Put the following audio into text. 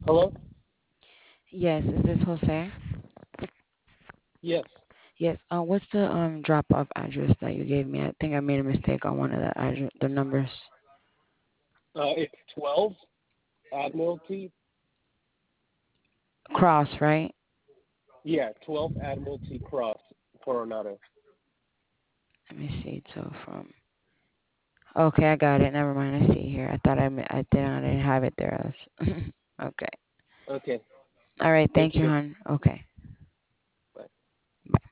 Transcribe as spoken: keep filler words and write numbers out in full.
Hello? Yes, is this Jose? Yes. Yes. Uh, what's the um drop-off address that you gave me? I think I made a mistake on one of the address, the numbers. Uh, it's twelve Admiralty. Cross, right? Yeah, twelve Admiralty Cross, Coronado. Let me see. So from. Okay, I got it. Never mind. I see here. I thought I mi- I didn't I didn't have it there. Else. Okay. Okay. All right. Thank Thank you, you. hon. Okay. Bye. Bye.